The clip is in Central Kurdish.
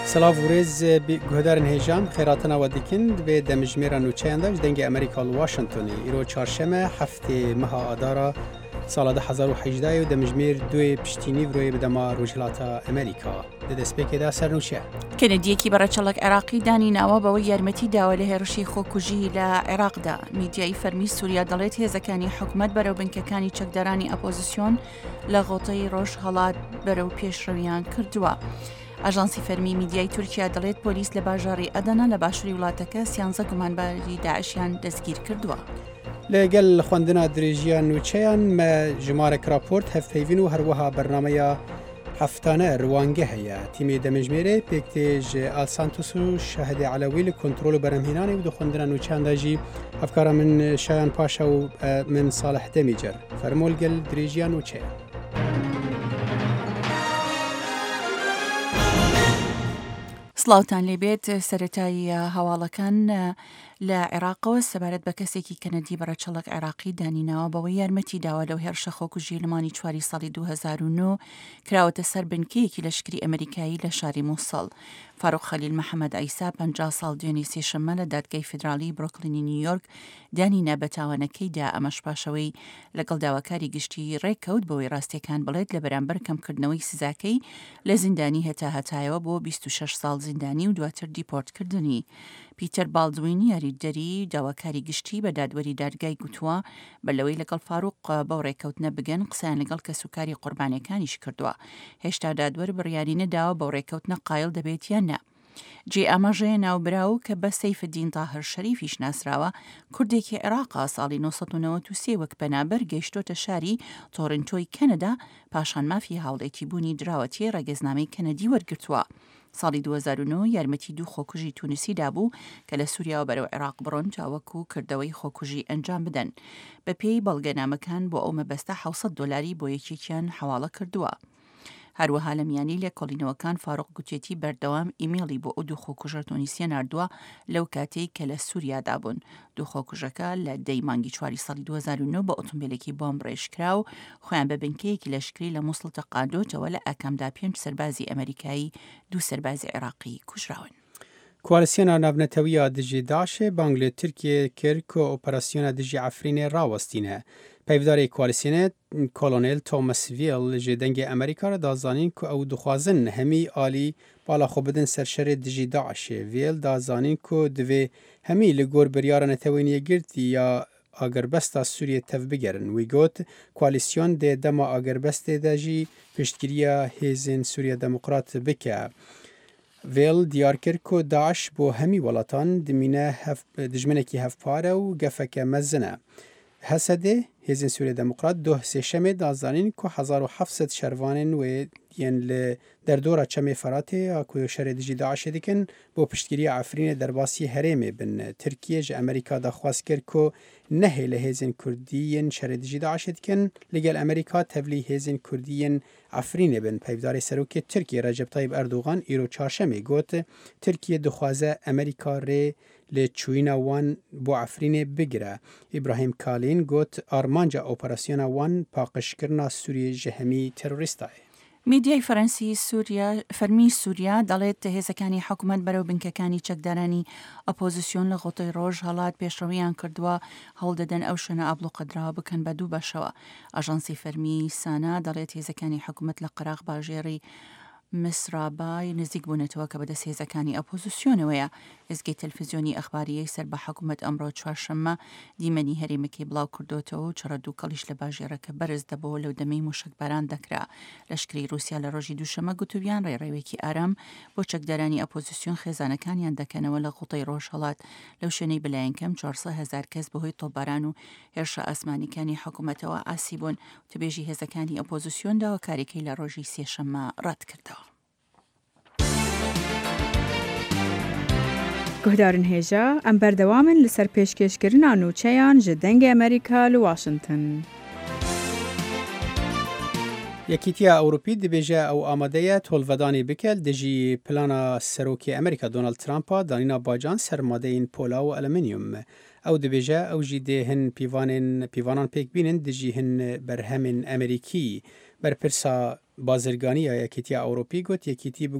سلاف ورز گهدارن هیجان خیراتنا و دیکند به دمجمیرا نوچه‌اند و دنگ امریکا واشنطنی ایرو چهارشنبه هفته ماه آذار سال 2018 و دمجمیر دوی پشتینی روی بدما روجلاتا امریکا دەستپێکی دا سەرنووچە کەنەدیەکی بەڕەچەڵک عێراقی دانی ناوە بەوەی یارمەتی داوە لە هێرشی خۆکوژی لە عێراقدا. میدیای فەرمی سووریا دەڵێت هێزەکانی حکومەت بەرەو بنکەکانی چەکدارانی ئەپۆزیسیۆن لە غۆتەی ڕۆژ هەڵات بەرەو پێشڕەویان کردووە. ئاژانسی فەرمی میدیای تورکیا دەڵێت پۆلیس لە باژاری ئەدەنا لە باشووری وڵاتەکە 13 گومانباری داعشیان دەستگیر کردووە. لەگەل خوێندنا درێژیان نوچەیان مە ژمارەك راپۆرت هەفپەیڤین و هەروەها بەرنامەیە هەفتانە ڕوانگە هەیە. تیمی دەمەژمێرە پێکتێژ ئالسانتوس و شەهدی عەلەوی لە کۆنترۆل و بەرهەمهێنانی و دەخوێندنا نوچەیانداژی هەفکارە من شایان پاشا و من ساڵح دەمیجەر فەرمۆلگەل درێژیان نوچەیە. سڵاوتان لێبێت سەرەتایی هەواڵەکان لە عێراقەوە سەبارەت بە کەسێکی کەنەدی بەڕەچەڵک عێراقی دانیناوە بەوەی یارمەتی داوا لەو هێرشە خۆکوژی لەمانی چواری ساڵی 2009 کراوەتە سەر بنکەیەکی لەشکری ئەمریکایی لە شاری مووسڵ. فاروق خەلیل محەممەد ئایسا 50 ساڵ دوێنێ سێشەممە لە دادگای فیدرالی بڕۆکلینی نیویۆرک دانینا بە تاوانەکەیدا ئەمەش پاشەوەی لەگەڵ داواکاری گشتی ڕێککەوت بەوەی ڕاستیەکان بڵێت لە بەرامبەر کەمکردنەوەی سزاکەی لە زیندانی هەتایەوە بۆ 26 ساڵ زیندانی و دواتر دیپۆرتکردنی. پیتەر بالدوین یاریدەری داواکاری گشتی بە دادوەری دادگای گوتووە بەلەوەی لەگەڵ فاروق بەو ڕێککەوتنە بگەن قسەیان لەگەڵ کەسوکاری قوربانیەکانیش کردووە. هێشتا دادوەر بڕیاری نەداوە بەو ڕێککەوتنە قایل دەبێت یان نە. جێ ئاماژەیە ناوبراو کە بە سەیفدین تاهر شەریفیش ناسراوە کوردێکی عێراقا ساڵی 1993 وەک پەنابەر گەیشتۆتە شاری تۆرنتۆی کەنەدا پاشان مافی هاوڵێتی بوونی دراوەتی ڕێگەزنامەی کەنەدی وەرگرتووە. ساڵی 2009 یارمەتی دوو خۆکوژی تونوسی دابوو کە لە سووریا و بەرەو عێراق بڕۆن تاوەکو کردەوەی خۆکوژی ئەنجام بدەن. بە پێی بەڵگەنامەکان بۆ ئەو مەبەستە 700 دلاری بۆ یەکێکیان حواڵە کردووە. هەروەها لە میانی لێ کۆڵینەوەکان فاروق گوتێتی بەردەوام ئیمێڵی بۆ ئەو دوو خۆکوژە تونیسیە ناردووە لەو کاتەی کە لە سووریا بوون. دوو خۆکوژەکە لە دەی مانگی چواری ساڵی 2009 بە ئۆتۆمبیلێکی بۆمب ڕێژکرا و خۆیان بە بنکەیەکی لەشکری لە مووسڵ تەقاندۆتەوە لە ئەکەمدا 5 سەربازی ئەمریکایی 2 سەربازی عێراقی کوژراون. کوالسیۆنا ناونەتەویە دژی داعشê bang li Tirkiyeyê kir ku operasyona dijî Efrînê rawestîne. Peyvdarê koalisyonê Kolonel Thomas Weil ji dengê Amerîka re dazanîn ku ew dixwazin hemî alî bala xwe bidin ser şerê dijî Daişê. Weil dazanîn ku divê hemî li gor biryara netewîniyê girtî ya agerbesta Sûriyê tev bigerin. Wî got koalisyon dê dema agerbestê de jî piştgiriya hêzên Sûriya Demokrat bike. Weil diyar kir ku Daeş bo hemî welatan dimîne dijminekî hevpare û gefeke mezin e. Hesedê hêzên Sûriya Demokrat doh sêşemê dazanîn ku 1700 şervanên wê yên li derdora Çemê Feratê ya ku şerê dijî Daişê dikin bo piştgiriya Efrînê derbasî herêmê bin. Tirkiye ji Amerîka da xwest kir ku nehê li hêzên Kurdî yên şerê dijî Daişê dikin li gel Amerîka tevlî hêzên Kurdî yên Efrînê bin. Peyvdarê Serokê Tirkiye Recep Tayyip Erdogan îro çarşemê got Tirkiye dixwaze Amerîka rê li çûyîna wan bo Efrînê bigire. İbrahim Kalin got armanca operasyona wan paqijkirina Sûriyê ji hemî terorîsta ye. میدیای فەرەنسی فەرمی سووریا دەڵێت هێزەکانی حکوومەت بەرەو بنکەکانی چەکدارانی ئەپۆزیسیۆن لە غۆتەی ڕۆژ هەڵات پێشڕەویان کردووە هەڵدەدەن ئەو شوێنە ئابلوقەدراوە بکەن بە دوو بەشەوە. ئاژانسی فەرمی سانا دەڵێت هێزەکانی حکوومەت لە قەراق باژێڕی مسرابای نزیک بوونەتەوە کە بەدەست هێزەکانی ئەپۆزیسیۆنەوەیە. هێزگەی تەلڤیزیۆنی ئەخباریەی سەر بە حکوومەت ئەمڕۆ چوارشەممە دیمەنی هەرێمەکەی بڵاو کردوتەوە و چڕە دووکەڵیش لە باژێرەکە بەرز دەبەوە لەو دەمەی موشکباران دەکرا. لەشکری رووسیا لە ڕۆژی دووشەمە گوتوبیان ڕێڕێوێکی ئارام بۆ چەکدارانی ئەپۆزیسیۆن خێزانەکانیان دەکەنەوە لە غوڵتەی ڕۆژ هەڵات لەو شوێنەی بەلایەنکەم 400,000 کەس بەهۆی تۆپباران و هێرشە ئاسمانیەکانی حکوومەتەوە ئاسی بوون. تبێژی هێزەکانی ئەپۆزیسیۆن داواکاریەکەی لە ڕۆژی سێشەممە ڕەت کردەوە. گهدارن هێژە ئەم بەردەوامن لەسەر پێشکەشکردنا نوچەیان ji dengê Amerîka li Washington. Yekîtiya Ewropî dibêje ew amade ye tolvedanê bike dijî plana Serokê Amerîka Donald Trumpa danîna bacan sermadeyên pola û alüminyum. Ew dibêje ew jî dê hin pîvanan pêk bînin dijî hin berhemên Amerîkî. Berpirsa bazirganiya Yekîtiya Ewropî got yekîtî